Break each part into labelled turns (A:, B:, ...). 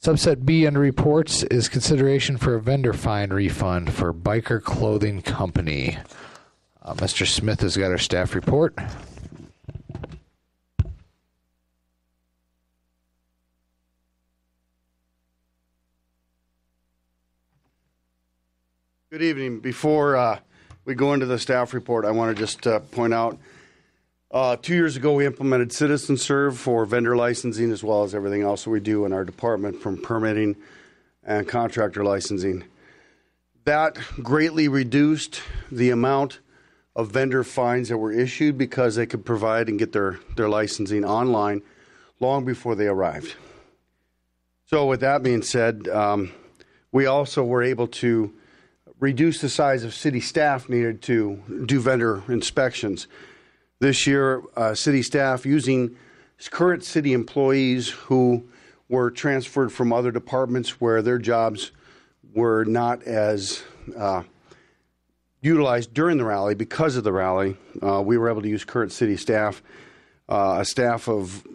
A: Subset B under reports is consideration for a vendor fine refund for Biker Clothing Company. Mr. Smith has got our staff report.
B: Good evening. Before we go into the staff report, I want to just point out 2 years ago we implemented Citizen Serve for vendor licensing as well as everything else that we do in our department from permitting and contractor licensing. That greatly reduced the amount of vendor fines that were issued because they could provide and get their licensing online long before they arrived. So with that being said, we also were able to reduce the size of city staff needed to do vendor inspections. This year, city staff using current city employees who were transferred from other departments where their jobs were not as utilized during the rally because of the rally. We were able to use current city staff, a staff of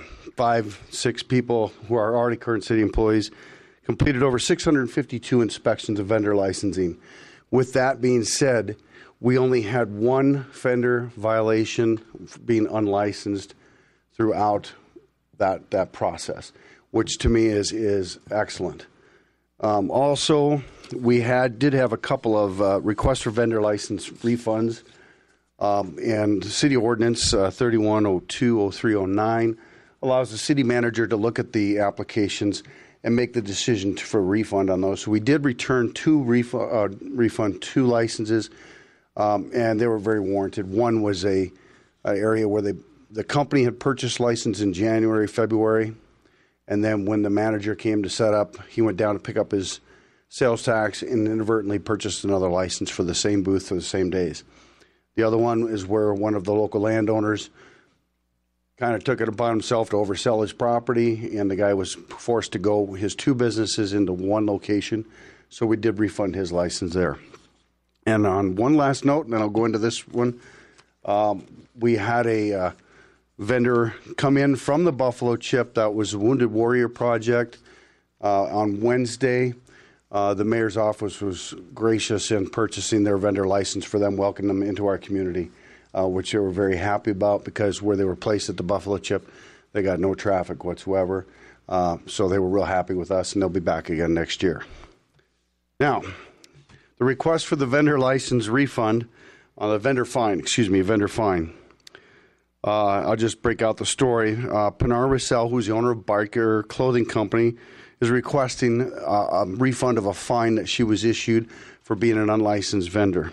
B: 5-6 people who are already current city employees, completed over 652 inspections of vendor licensing. With that being said, we only had one vendor violation being unlicensed throughout that process, which to me is excellent. Also, we did have a couple of requests for vendor license refunds, and City Ordinance 31020309 allows the city manager to look at the applications and make the decision for refund on those. So we did return refund two licenses, and they were very warranted. One was a area where the company had purchased license in January, February, and then when the manager came to set up, he went down to pick up his sales tax and inadvertently purchased another license for the same booth for the same days. The other one is where one of the local landowners kind of took it upon himself to oversell his property, and the guy was forced to go his two businesses into one location, so we did refund his license there. And on one last note, and then I'll go into this one, we had a vendor come in from the Buffalo Chip. That was a Wounded Warrior Project. On Wednesday, the mayor's office was gracious in purchasing their vendor license for them, welcoming them into our community, which they were very happy about because where they were placed at the Buffalo Chip, they got no traffic whatsoever. So they were real happy with us, and they'll be back again next year. Now, the request for the vendor license refund, vendor fine. I'll just break out the story. Pinar Russell, who's the owner of Biker Clothing Company, is requesting a refund of a fine that she was issued for being an unlicensed vendor.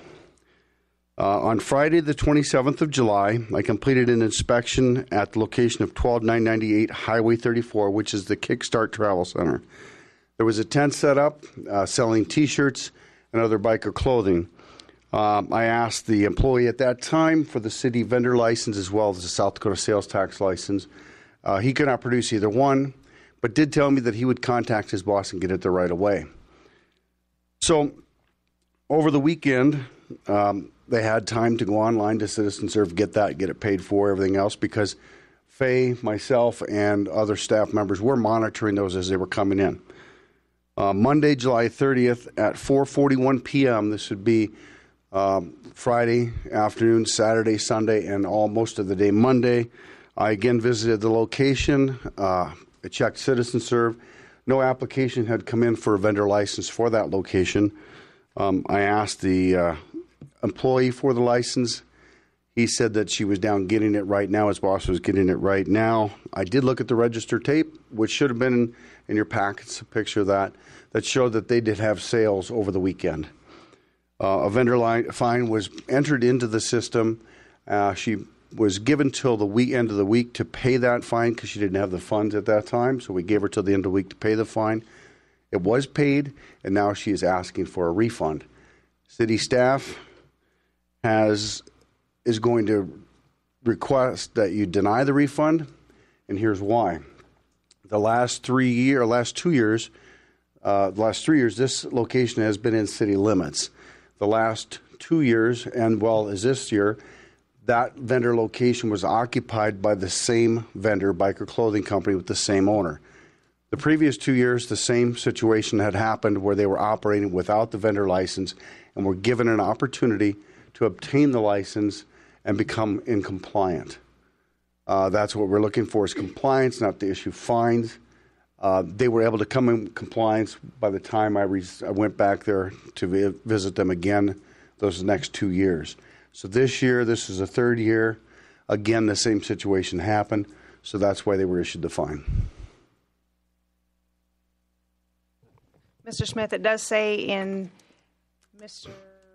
B: On Friday, the 27th of July, I completed an inspection at the location of 12998 Highway 34, which is the Kickstart Travel Center. There was a tent set up selling T-shirts and other biker clothing. I asked the employee at that time for the city vendor license as well as the South Dakota sales tax license. He could not produce either one, but did tell me that he would contact his boss and get it there right away. So over the weekend, they had time to go online to Citizen Serve, get it paid for, everything else, because Faye, myself, and other staff members were monitoring those as they were coming in. Monday, July 30th at 4:41 p.m., this would be Friday afternoon, Saturday, Sunday, and most of the day Monday. I again visited the location. I checked Citizen Serve. No application had come in for a vendor license for that location. I asked the employee for the license. He said that she was down getting it right now. His boss was getting it right now. I did look at the register tape, which should have been in your packets, a picture of that showed that they did have sales over the weekend. A vendor fine was entered into the system. She was given till the end of the week to pay that fine because she didn't have the funds at that time, so we gave her till the end of the week to pay the fine. It was paid, and now she is asking for a refund. City staff is going to request that you deny the refund, and here's why. The last 2 years, this location has been in city limits. The last 2 years, and as this year, that vendor location was occupied by the same vendor, Biker Clothing Company, with the same owner. The previous 2 years, the same situation had happened where they were operating without the vendor license and were given an opportunity to obtain the license and become in compliant. That's what we're looking for, is compliance, not to issue fines. They were able to come in compliance by the time I went back there to visit them again those next 2 years. So this year, this is the third year. Again, the same situation happened, so that's why they were issued the fine.
C: Mr. Smith, it does say in Mr.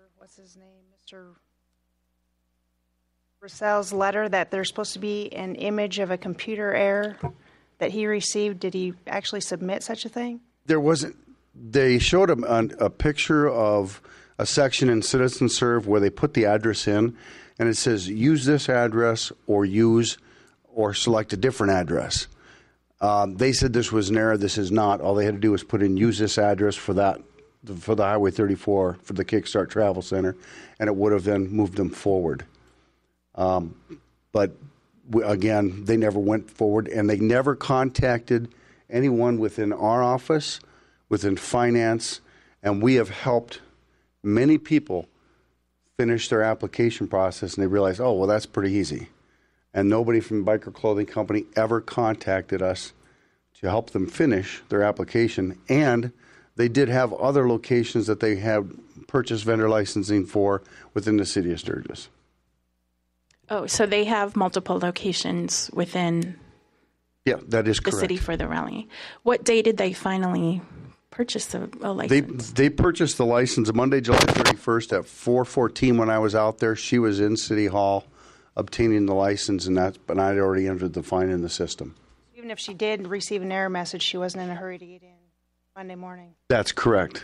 C: Russell's letter that there's supposed to be an image of a computer error that he received. Did he actually submit such a thing?
B: There wasn't. They showed him a picture of a section in Citizen Serve where they put the address in, and it says use this address or select a different address. They said this was an error. This is not. All they had to do was put in use this address for the Highway 34 for the Kickstart Travel Center, and it would have then moved them forward. But again, they never went forward, and they never contacted anyone within our office, within finance, and we have helped many people finish their application process, and they realize, oh, well, that's pretty easy. And nobody from Biker Clothing Company ever contacted us to help them finish their application. And they did have other locations that they had purchased vendor licensing for within the city of Sturgis.
D: Oh, so they have multiple locations within
B: that is
D: the
B: correct.
D: city for the rally. What day did they finally purchase a license?
B: They purchased the license Monday, July 31st at 4:14 when I was out there. She was in City Hall obtaining the license, but I'd already entered the fine in the system.
C: Even if she did receive an error message, she wasn't in a hurry to get in Monday morning.
B: That's correct.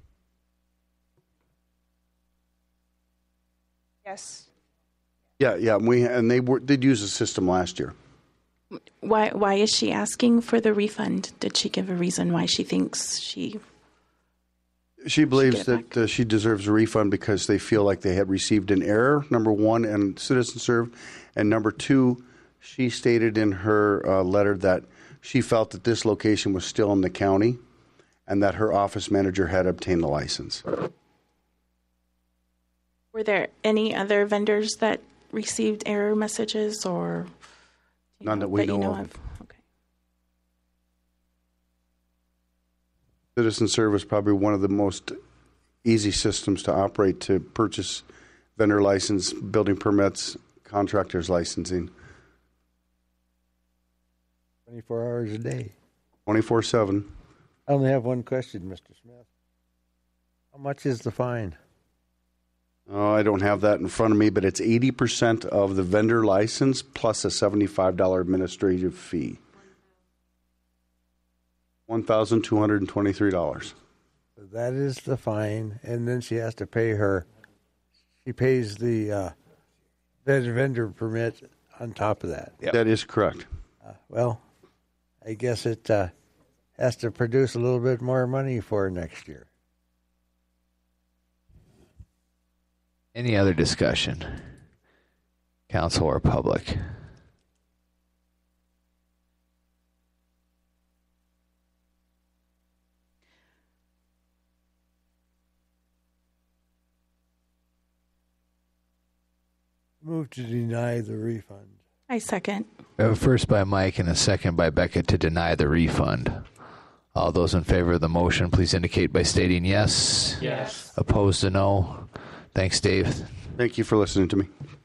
C: Yes.
B: Yeah, they did use the system last year.
D: Why is she asking for the refund? Did she give a reason why she thinks she
B: believes that she deserves a refund because they feel like they had received an error, number one, in Citizen Serve, and number two, she stated in her letter that she felt that this location was still in the county and that her office manager had obtained the license.
D: Were there any other vendors that received error messages or
B: none that we know of?
D: Okay.
B: Citizen Serve is probably one of the most easy systems to operate to purchase vendor license, building permits, contractors licensing.
E: 24 hours a day.
B: 24/7.
E: I only have one question, Mr. Smith. How much is the fine?
B: Oh, I don't have that in front of me, but it's 80% of the vendor license plus a $75 administrative fee. $1,223.
E: That is the fine, and then she has to pay she pays the vendor permit on top of that.
B: Yep. That is correct.
E: Well, I guess it has to produce a little bit more money for next year.
A: Any other discussion? Council or public?
E: Move to deny the refund.
D: I second.
A: We have a first by Mike and a second by Becca to deny the refund. All those in favor of the motion, please indicate by stating yes.
F: Yes.
A: Opposed to no. Thanks, Dave.
B: Thank you for listening to me.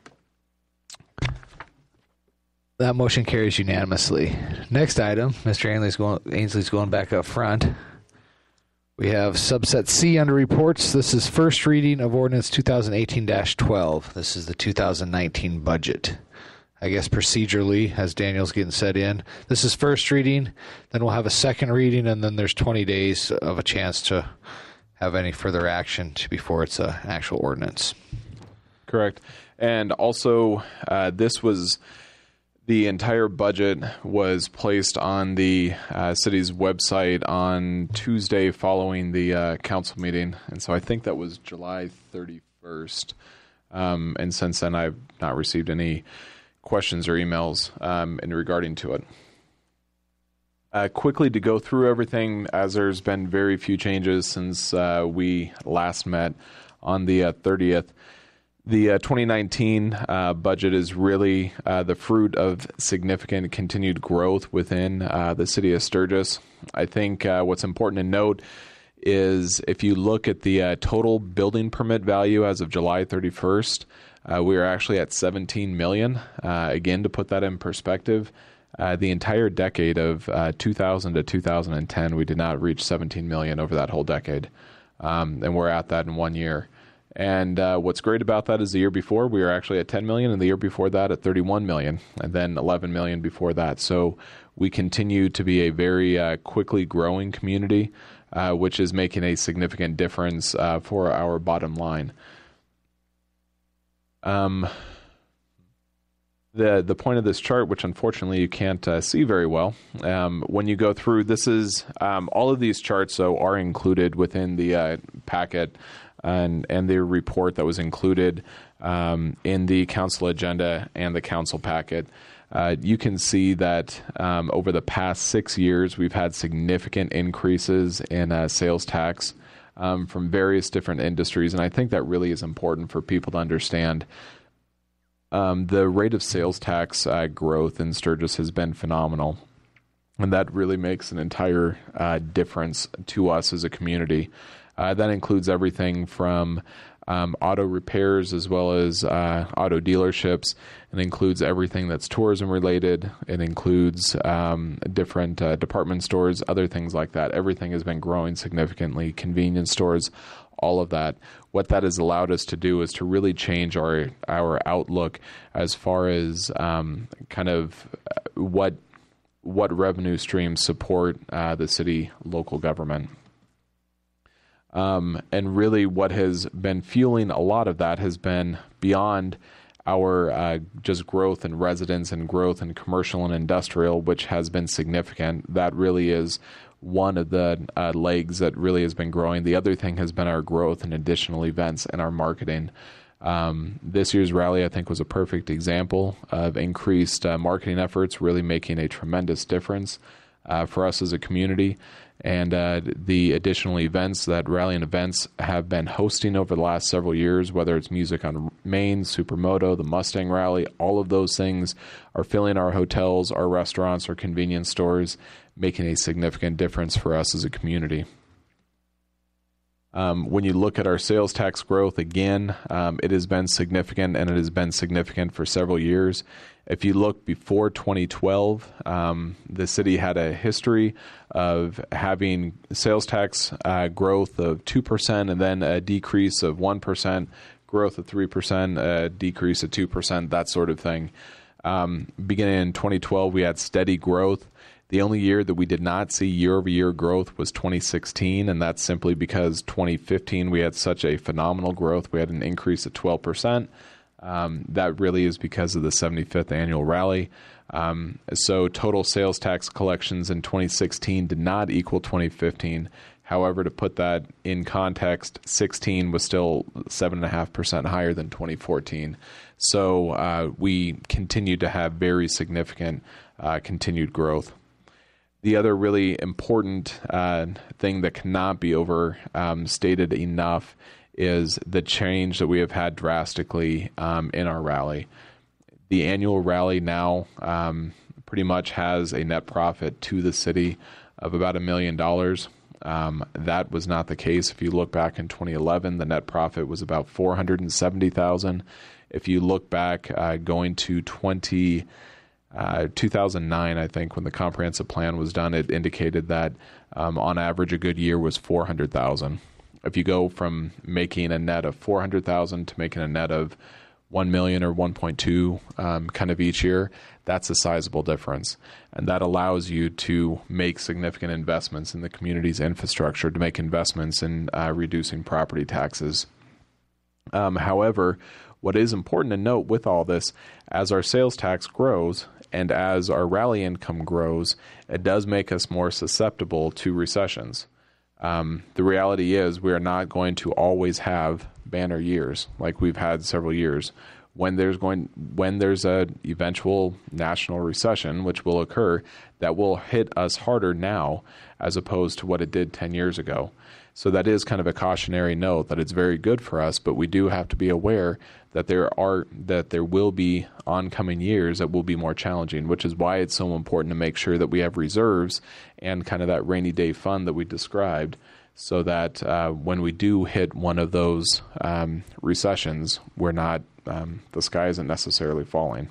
A: That motion carries unanimously. Next item, Mr. Ainsley's going back up front. We have subset C under reports. This is first reading of ordinance 2018-12. This is the 2019 budget. I guess procedurally, as Daniel's getting set in, this is first reading, then we'll have a second reading, and then there's 20 days of a chance to have any further action before it's an actual ordinance.
F: Correct. And also, the entire budget was placed on the city's website on Tuesday following the council meeting. And so I think that was July 31st. And since then, I've not received any questions or emails in regarding to it. Quickly to go through everything, as there's been very few changes since we last met on the 30th. The 2019 budget is really the fruit of significant continued growth within the city of Sturgis. I think what's important to note is if you look at the total building permit value as of July 31st, we are actually at $17 million. Again, to put that in perspective, the entire decade of 2000 to 2010, we did not reach $17 million over that whole decade, and we're at that in 1 year. And what's great about that is the year before we were actually at $10 million, and the year before that at $31 million, and then $11 million before that. So we continue to be a very quickly growing community, which is making a significant difference for our bottom line. The point of this chart, which unfortunately you can't see very well, when you go through, this is all of these charts are included within the packet and the report that was included in the council agenda and the council packet. You can see that over the past 6 years, we've had significant increases in sales tax from various different industries, and I think that really is important for people to understand. The rate of sales tax growth in Sturgis has been phenomenal, and that really makes an entire difference to us as a community. That includes everything from auto repairs as well as auto dealerships. It includes everything that's tourism related. It includes different department stores, other things like that. Everything has been growing significantly, convenience stores, all of that. What that has allowed us to do is to really change our outlook as far as kind of what revenue streams support the city local government. And really what has been fueling a lot of that has been beyond our just growth in residents and growth in commercial and industrial, which has been significant. That really is one of the legs that really has been growing. The other thing has been our growth in additional events and our marketing. This year's rally, I think, was a perfect example of increased marketing efforts, really making a tremendous difference for us as a community. And the additional events that Rally and Events have been hosting over the last several years, whether it's Music on Main, Supermoto, the Mustang Rally, all of those things are filling our hotels, our restaurants, our convenience stores, making a significant difference for us as a community. When you look at our sales tax growth, again, it has been significant, and it has been significant for several years. If you look before 2012, the city had a history of having sales tax growth of 2% and then a decrease of 1%, growth of 3%, a decrease of 2%, that sort of thing. Beginning in 2012, we had steady growth. The only year that we did not see year-over-year growth was 2016, and that's simply because 2015 we had such a phenomenal growth. We had an increase of 12%. That really is because of the 75th annual rally. So total sales tax collections in 2016 did not equal 2015. However, to put that in context, 16 was still 7.5% higher than 2014. So we continue to have very significant continued growth. The other really important thing that cannot be overstated enough is the change that we have had drastically in our rally. The annual rally now pretty much has a net profit to the city of about $1 million. That was not the case. If you look back in 2011, the net profit was about $470,000. If you look back going to 2009, I think, when the comprehensive plan was done, it indicated that on average a good year was $400,000. If you go from making a net of $400,000 to making a net of $1 million or 1.2 kind of each year, that's a sizable difference. And that allows you to make significant investments in the community's infrastructure, to make investments in reducing property taxes. However, what is important to note with all this, as our sales tax grows and as our rally income grows, it does make us more susceptible to recessions. The reality is we are not going to always have banner years like we've had several years. when there's a eventual national recession, which will occur, that will hit us harder now as opposed to what it did 10 years ago. So that is kind of a cautionary note that it's very good for us, but we do have to be aware that there will be oncoming years that will be more challenging, which is why it's so important to make sure that we have reserves and kind of that rainy day fund that we described, so that when we do hit one of those recessions, we're not the sky isn't necessarily falling.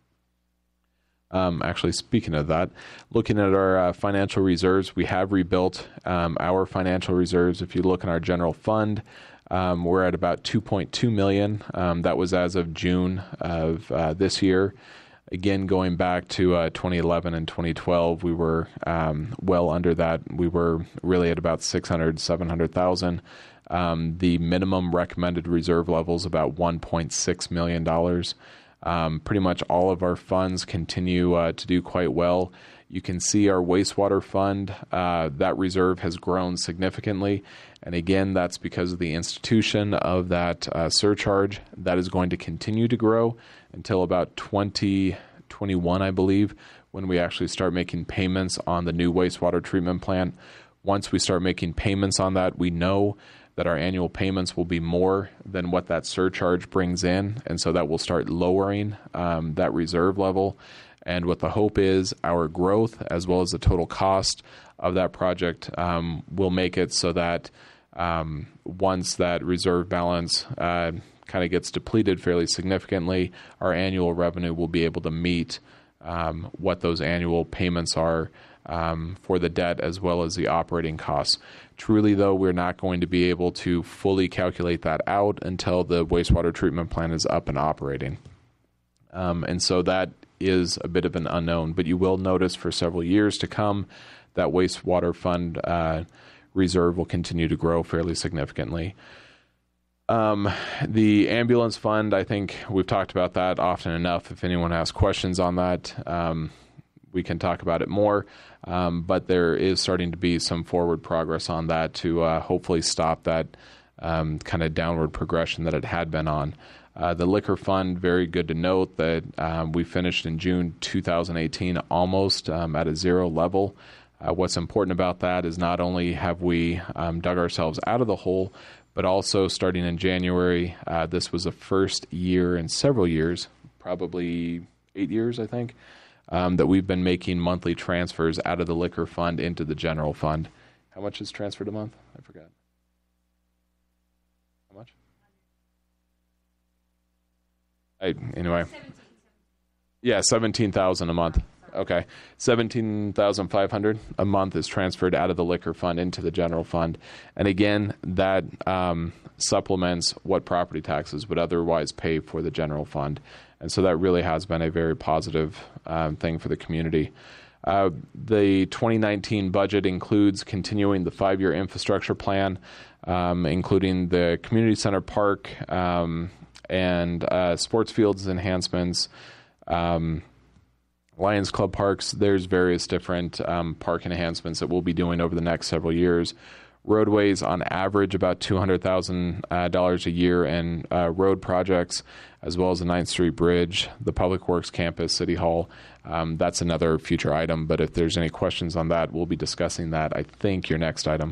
F: Actually, speaking of that, looking at our financial reserves, we have rebuilt our financial reserves. If you look in our general fund, we're at about $2.2 million. That was as of June of this year. Again, going back to 2011 and 2012, we were well under that. We were really at about $700,000. The minimum recommended reserve level is about $1.6 million. Pretty much all of our funds continue to do quite well. You can see our wastewater fund, that reserve has grown significantly. And again, that's because of the institution of that surcharge. That is going to continue to grow until about 2021, I believe, when we actually start making payments on the new wastewater treatment plant. Once we start making payments on that, we know that our annual payments will be more than what that surcharge brings in, and so that will start lowering that reserve level. And what the hope is, our growth as well as the total cost of that project will make it so that once that reserve balance kind of gets depleted fairly significantly, our annual revenue will be able to meet what those annual payments are for the debt as well as the operating costs. Truly, though, we're not going to be able to fully calculate that out until the wastewater treatment plant is up and operating. And so that is a bit of an unknown. But you will notice for several years to come that wastewater fund reserve will continue to grow fairly significantly. The ambulance fund, I think we've talked about that often enough. If anyone has questions on that, we can talk about it more. But there is starting to be some forward progress on that to hopefully stop that kind of downward progression that it had been on. The liquor fund, very good to note that we finished in June 2018 almost at a zero level. What's important about that is not only have we dug ourselves out of the hole, but also starting in January, this was the first year in several years, probably 8 years, I think, that we've been making monthly transfers out of the liquor fund into the general fund. How much is transferred a month? I forgot. How much? Anyway. Yeah, $17,000 a month. Okay, $17,500 a month is transferred out of the liquor fund into the general fund, and again, that supplements what property taxes would otherwise pay for the general fund, and so that really has been a very positive thing for the community. The 2019 budget includes continuing the 5-year infrastructure plan, including the community center park and sports fields enhancements. Lions Club parks, there's various different park enhancements that we'll be doing over the next several years. Roadways, on average, about $200,000 a year in road projects, as well as the 9th Street Bridge, the Public Works Campus, City Hall. That's another future item, but if there's any questions on that, we'll be discussing that, I think, your next item.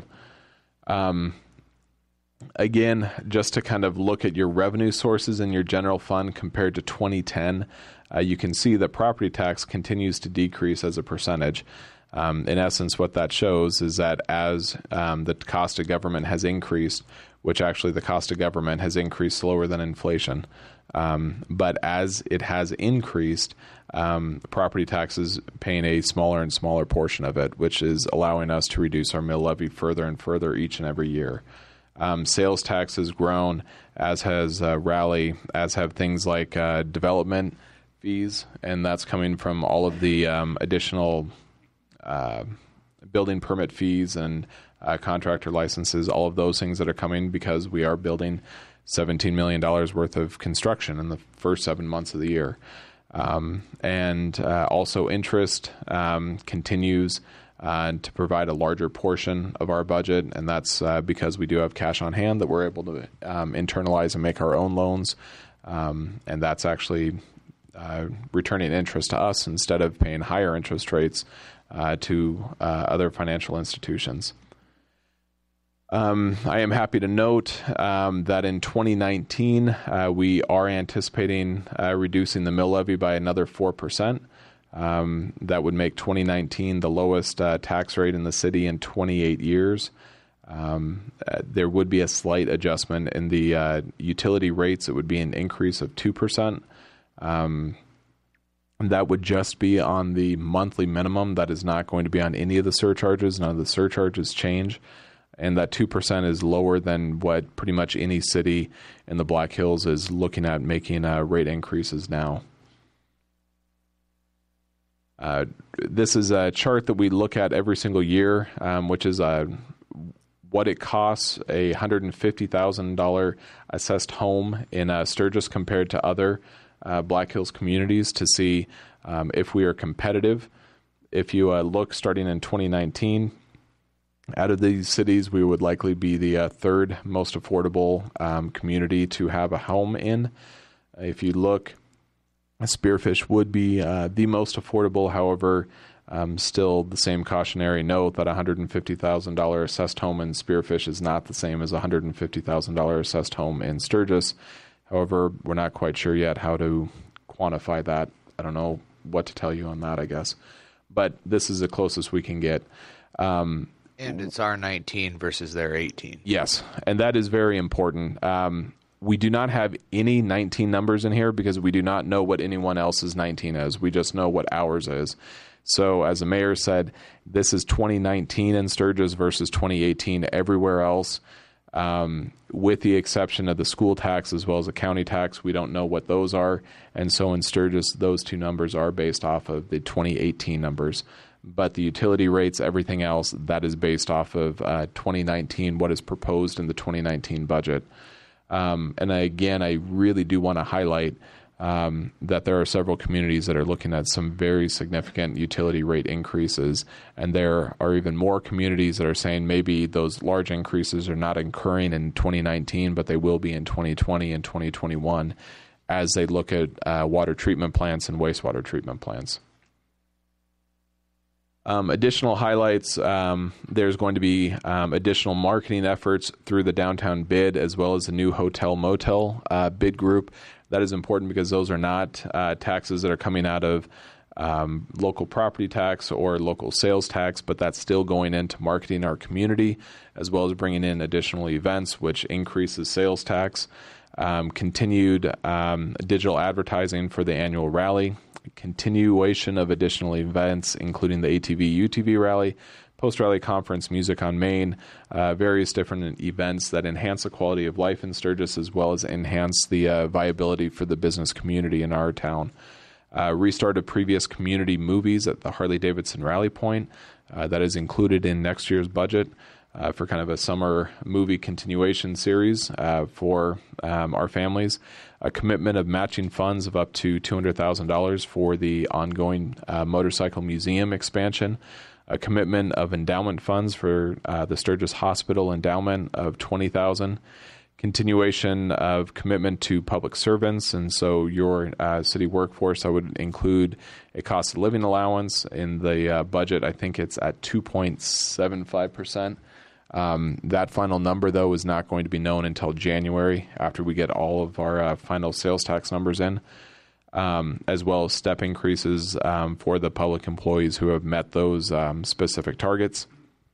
F: Again, just to kind of look at your revenue sources in your general fund compared to 2010, you can see that property tax continues to decrease as a percentage. In essence, what that shows is that as the cost of government has increased, which actually the cost of government has increased slower than inflation, but as it has increased, property taxes paying a smaller and smaller portion of it, which is allowing us to reduce our mill levy further and further each and every year. Sales tax has grown, as has Raleigh, as have things like development fees, and that's coming from all of the additional building permit fees and contractor licenses, all of those things that are coming because we are building $17 million worth of construction in the first 7 months of the year. And also interest continues to provide a larger portion of our budget, and that's because we do have cash on hand that we're able to internalize and make our own loans. and that's actually returning interest to us instead of paying higher interest rates to other financial institutions. I am happy to note that in 2019, we are anticipating reducing the mill levy by another 4%. That would make 2019 the lowest tax rate in the city in 28 years. There would be a slight adjustment in the utility rates. It would be an increase of 2%. That would just be on the monthly minimum. That is not going to be on any of the surcharges. None of the surcharges change. And that 2% is lower than what pretty much any city in the Black Hills is looking at making rate increases now. This is a chart that we look at every single year, which is what it costs a $150,000 assessed home in Sturgis compared to other Black Hills communities to see if we are competitive. If you look starting in 2019, out of these cities, we would likely be the third most affordable community to have a home in. If you look, Spearfish would be the most affordable. However, still the same cautionary note that $150,000 assessed home in Spearfish is not the same as a $150,000 assessed home in Sturgis. However, we're not quite sure yet how to quantify that. I don't know what to tell you on that, I guess. But this is the closest we can get.
A: And it's our 19 versus their 18.
F: Yes, and that is very important. We do not have any 19 numbers in here because we do not know what anyone else's 19 is. We just know what ours is. So as the mayor said, this is 2019 in Sturgis versus 2018 everywhere else. With the exception of the school tax as well as the county tax, we don't know what those are. And so in Sturgis, those two numbers are based off of the 2018 numbers. But the utility rates, everything else, that is based off of 2019, what is proposed in the 2019 budget. And again, I really do want to highlight that there are several communities that are looking at some very significant utility rate increases. And there are even more communities that are saying maybe those large increases are not occurring in 2019, but they will be in 2020 and 2021 as they look at water treatment plants and wastewater treatment plants. Additional highlights, there's going to be additional marketing efforts through the downtown bid as well as the new hotel motel bid group. That is important because those are not taxes that are coming out of local property tax or local sales tax, but that's still going into marketing our community as well as bringing in additional events, which increases sales tax. Continued digital advertising for the annual rally. Continuation of additional events, including the ATV UTV rally, post-rally conference, music on Main, various different events that enhance the quality of life in Sturgis as well as enhance the viability for the business community in our town. Restart of previous community movies at the Harley-Davidson Rally Point. That is included in next year's budget for kind of a summer movie continuation series for our families. A commitment of matching funds of up to $200,000 for the ongoing motorcycle museum expansion. A commitment of endowment funds for the Sturgis Hospital endowment of $20,000. Continuation of commitment to public servants, and so your city workforce, I would include a cost of living allowance in the budget. I think it's at 2.75%. That final number, though, is not going to be known until January after we get all of our final sales tax numbers in, as well as step increases for the public employees who have met those specific targets.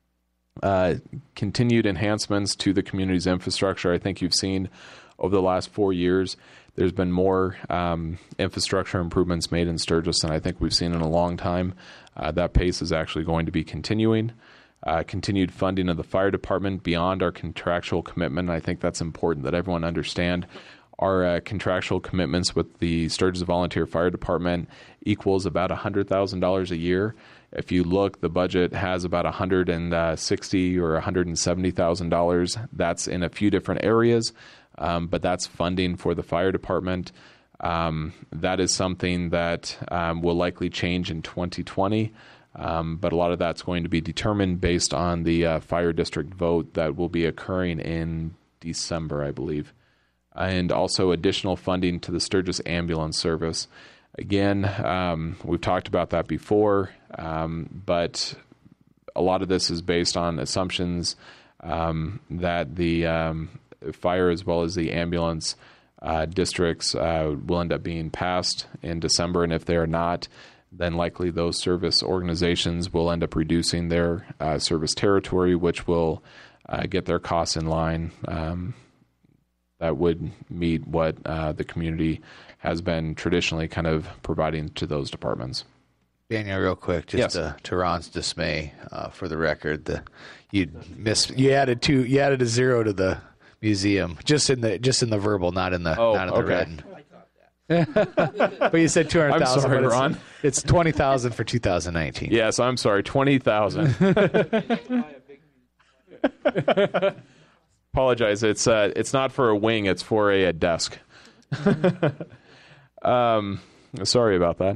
F: Continued enhancements to the community's infrastructure. I think you've seen over the last 4 years, there's been more infrastructure improvements made in Sturgis than I think we've seen in a long time. That pace is actually going to be continuing. Continued funding of the fire department beyond our contractual commitment. I think that's important that everyone understand. Our contractual commitments with the Sturgis Volunteer Fire Department equals about $100,000 a year. If you look, the budget has about $160,000 or $170,000. That's in a few different areas, but that's funding for the fire department. That is something that will likely change in 2020. But a lot of that's going to be determined based on the fire district vote that will be occurring in December, I believe. and also additional funding to the Sturgis ambulance service. Again, we've talked about that before, but a lot of this is based on assumptions that the fire as well as the ambulance districts will end up being passed in December, and if they are not, then likely those service organizations will end up reducing their service territory, which will get their costs in line. That would meet what the community has been traditionally kind of providing to those departments.
A: Daniel, real quick, just
F: Yes.
A: to Ron's dismay, for the record, you added a 0 to the museum, just in the verbal, not in the
F: okay.
A: written. But you said 200,000.
F: I'm sorry,
A: but
F: Ron.
A: It's 20,000 for 2019.
F: Yes, I'm sorry, 20,000. Apologize. It's not for a wing. It's for a desk. Sorry about that.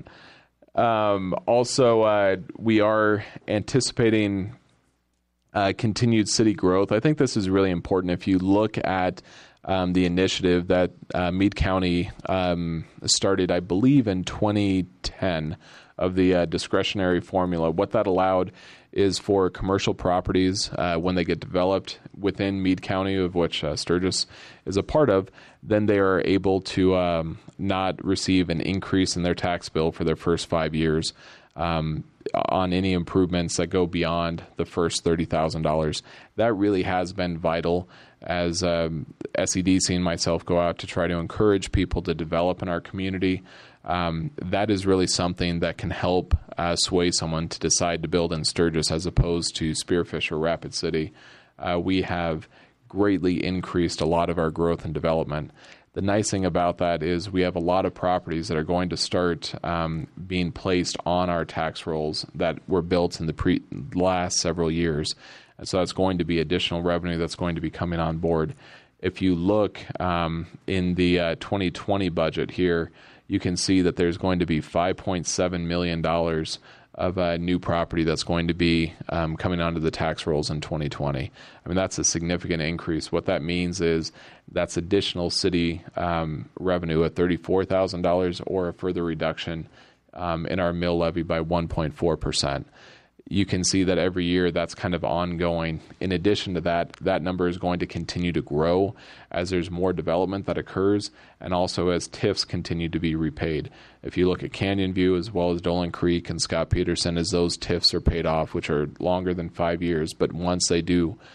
F: Also, we are anticipating continued city growth. I think this is really important. If you look at the initiative that Meade County started, I believe, in 2010 of the discretionary formula, what that allowed is for commercial properties, when they get developed within Meade County, of which Sturgis is a part of, then they are able to not receive an increase in their tax bill for their first 5 years on any improvements that go beyond the first $30,000. That really has been vital as SEDC and myself go out to try to encourage people to develop in our community. That is really something that can help sway someone to decide to build in Sturgis as opposed to Spearfish or Rapid City. We have greatly increased a lot of our growth and development. The nice thing about that is we have a lot of properties that are going to start being placed on our tax rolls that were built in the last several years. And so that's going to be additional revenue that's going to be coming on board. If you look in the 2020 budget here, you can see that there's going to be $5.7 million of new property that's going to be coming onto the tax rolls in 2020. I mean, that's a significant increase. What that means is that's additional city revenue at $34,000 or a further reduction in our mill levy by 1.4%. You can see that every year that's kind of ongoing. In addition to that, that number is going to continue to grow as there's more development that occurs and also as TIFs continue to be repaid. If you look at Canyon View as well as Dolan Creek and Scott Peterson, as those TIFs are paid off, which are longer than 5 years, but once they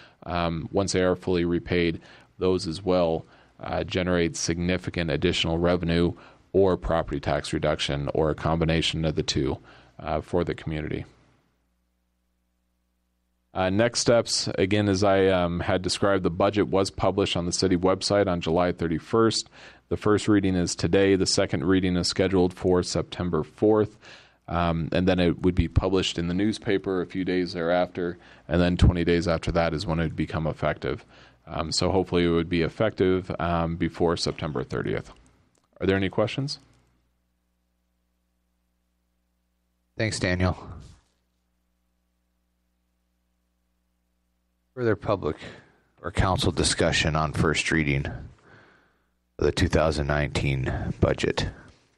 F: are fully repaid, those as well generate significant additional revenue or property tax reduction or a combination of the two for the community. Next steps, again, as I had described, the budget was published on the city website on July 31st. The first reading is today. The second reading is scheduled for September 4th. And then it would be published in the newspaper a few days thereafter. And then 20 days after that is when it would become effective. So hopefully it would be effective before September 30th. Are there any questions?
A: Thanks, Daniel. Further public or council discussion on first reading of the 2019 budget.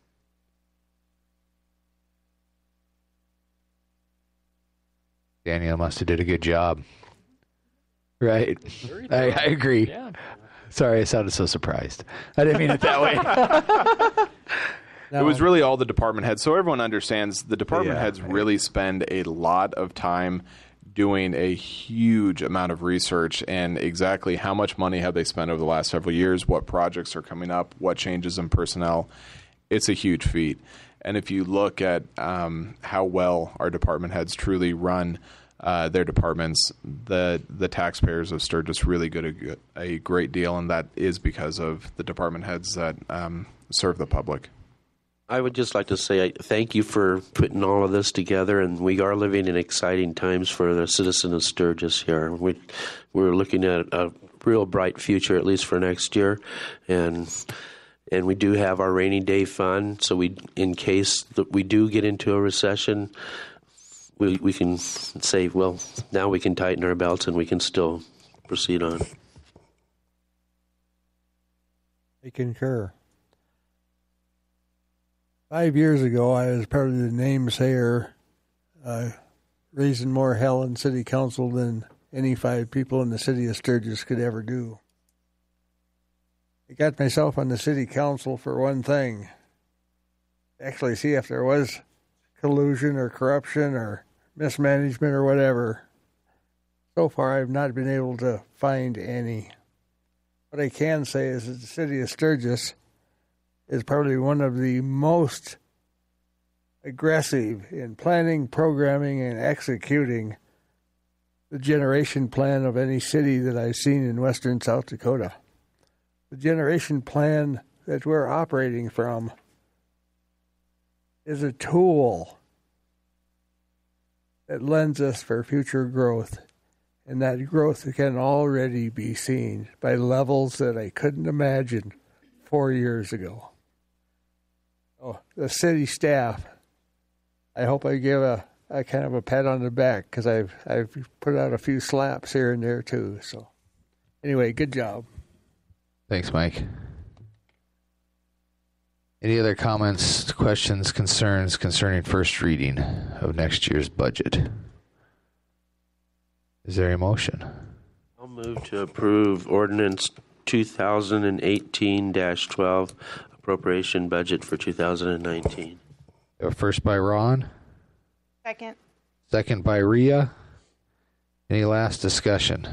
A: Daniel must have did a good job. Right. I agree. Yeah. Sorry, I sounded so surprised. I didn't mean it that way.
F: It was really all the department heads. So everyone understands the department heads really spend a lot of time doing a huge amount of research and exactly how much money have they spent over the last several years, what projects are coming up, what changes in personnel. It's a huge feat. And if you look at how well our department heads truly run their departments, the taxpayers of Sturgis really get a great deal, and that is because of the department heads that serve the public.
G: I would just like to say thank you for putting all of this together, and we are living in exciting times for the citizen of Sturgis here. We're looking at a real bright future, at least for next year, and we do have our rainy day fund. So in case that we do get into a recession, we can say, well, now we can tighten our belts and we can still proceed on.
E: I concur. 5 years ago, I was part of the namesayer, raising more hell in city council than any 5 people in the city of Sturgis could ever do. I got myself on the city council for one thing. Actually, see if there was collusion or corruption or mismanagement or whatever. So far, I've not been able to find any. What I can say is that the city of Sturgis is probably one of the most aggressive in planning, programming, and executing the generation plan of any city that I've seen in western South Dakota. The generation plan that we're operating from is a tool that lends us for future growth. And that growth can already be seen by levels that I couldn't imagine 4 years ago. Oh, the city staff, I hope I give a kind of a pat on the back because I've put out a few slaps here and there too. So anyway, good job.
A: Thanks, Mike. Any other comments, questions, concerns concerning first reading of next year's budget? Is there a motion?
G: I'll move to approve ordinance 2018-12 appropriation budget for 2019.
A: First by Ron,
C: Second.
A: second by Rhea. Any last discussion?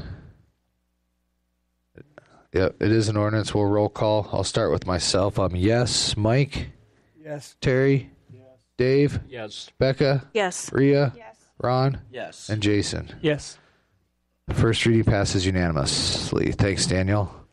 A: Yep, it is an ordinance. We'll roll call. I'll start with myself. I'm yes. Mike?
E: Yes.
A: Terry? Yes. Dave?
H: Yes.
A: Becca?
D: Yes.
A: Rhea?
C: Yes.
A: Ron?
G: Yes.
A: And Jason.
H: Yes.
A: The first reading passes unanimously. Thanks, Daniel.